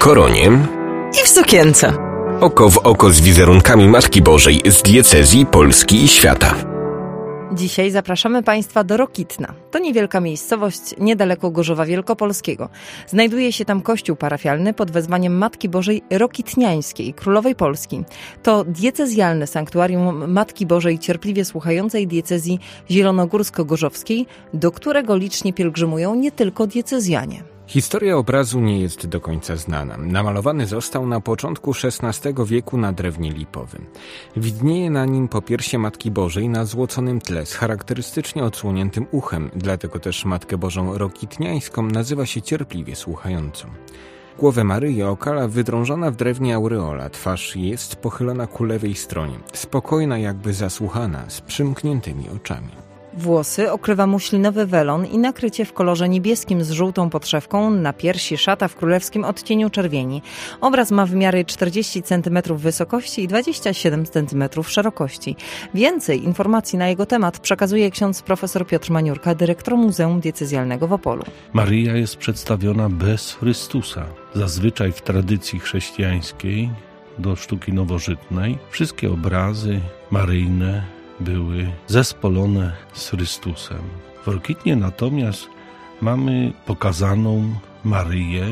koronie i w sukience. Oko w oko z wizerunkami Matki Bożej z diecezji, Polski i świata. Dzisiaj zapraszamy Państwa do Rokitna. To niewielka miejscowość niedaleko Gorzowa Wielkopolskiego. Znajduje się tam kościół parafialny pod wezwaniem Matki Bożej Rokitniańskiej, Królowej Polski. To diecezjalne sanktuarium Matki Bożej Cierpliwie Słuchającej diecezji zielonogórsko-gorzowskiej, do którego licznie pielgrzymują nie tylko diecezjanie. Historia obrazu nie jest do końca znana. Namalowany został na początku XVI wieku na drewnie lipowym. Widnieje na nim popiersie Matki Bożej na złoconym tle z charakterystycznie odsłoniętym uchem, dlatego też Matkę Bożą Rokitniańską nazywa się Cierpliwie Słuchającą. Głowę Maryi okala wydrążona w drewnie aureola, twarz jest pochylona ku lewej stronie, spokojna jakby zasłuchana, z przymkniętymi oczami. Włosy okrywa muślinowy welon i nakrycie w kolorze niebieskim z żółtą podszewką, na piersi szata w królewskim odcieniu czerwieni. Obraz ma wymiary 40 cm wysokości i 27 cm szerokości. Więcej informacji na jego temat przekazuje ksiądz profesor Piotr Maniurka, dyrektor Muzeum Diecezjalnego w Opolu. Maryja jest przedstawiona bez Chrystusa. Zazwyczaj w tradycji chrześcijańskiej do sztuki nowożytnej wszystkie obrazy maryjne były zespolone z Chrystusem. W Rokitnie natomiast mamy pokazaną Maryję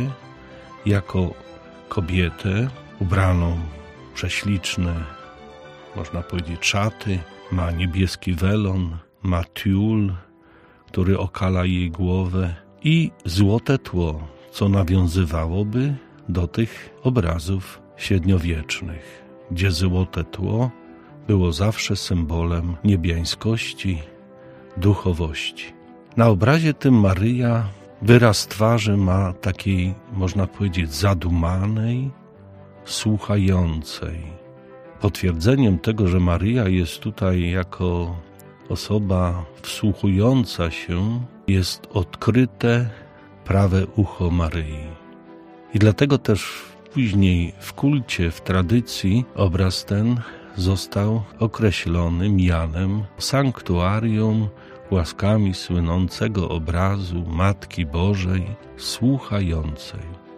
jako kobietę ubraną w prześliczne, można powiedzieć, szaty, ma niebieski welon, ma tiul, który okala jej głowę i złote tło, co nawiązywałoby do tych obrazów średniowiecznych, gdzie złote tło było zawsze symbolem niebiańskości, duchowości. Na obrazie tym Maryja wyraz twarzy ma takiej, można powiedzieć, zadumanej, słuchającej. Potwierdzeniem tego, że Maryja jest tutaj jako osoba wsłuchująca się, jest odkryte prawe ucho Maryi. I dlatego też później w kulcie, w tradycji obraz ten został określony mianem sanktuarium łaskami słynącego obrazu Matki Bożej Słuchającej.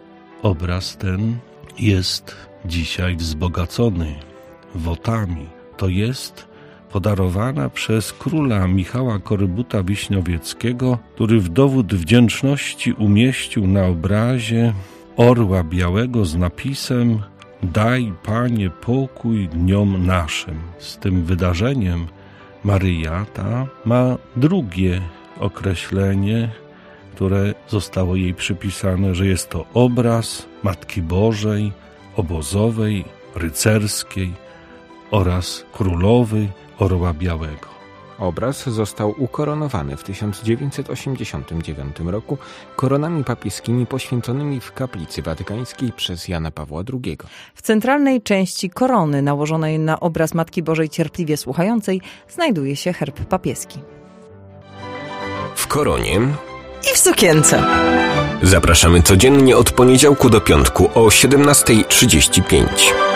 Obraz ten jest dzisiaj wzbogacony wotami. To jest podarowana przez króla Michała Korybuta-Wiśniowieckiego, który w dowód wdzięczności umieścił na obrazie orła białego z napisem: Daj, Panie, pokój dniom naszym. Z tym wydarzeniem Maryja ta ma drugie określenie, które zostało jej przypisane, że jest to obraz Matki Bożej, obozowej, rycerskiej oraz królowej orła białego. Obraz został ukoronowany w 1989 roku koronami papieskimi poświęconymi w Kaplicy Watykańskiej przez Jana Pawła II. W centralnej części korony nałożonej na obraz Matki Bożej Cierpliwie Słuchającej znajduje się herb papieski. W koronie i w sukience. Zapraszamy codziennie od poniedziałku do piątku o 17:35.